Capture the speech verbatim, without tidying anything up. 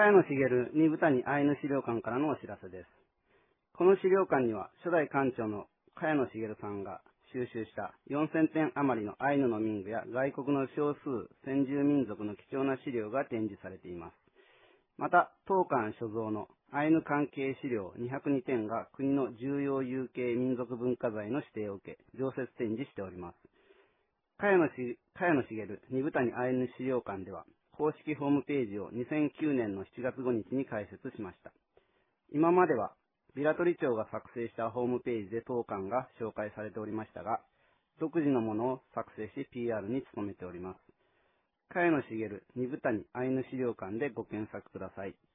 茅野茂二部谷アイヌ資料館からのお知らせです。この資料館には初代館長の茅野茂さんが収集したよんせんてん余りのアイヌの民具や外国の少数先住民族の貴重な資料が展示されています。また、当館所蔵のアイヌ関係資料にひゃくにてんが国の重要有形民族文化財の指定を受け、常設展示しております。茅野茂二部谷アイヌ資料館では、公式ホームページをにせんきゅうねんのしちがつごにちに開設しました。今までは、ビラ取町が作成したホームページで当館が紹介されておりましたが、独自のものを作成し ピーアール に努めております。茅野茂二部谷アイヌ資料館でご検索ください。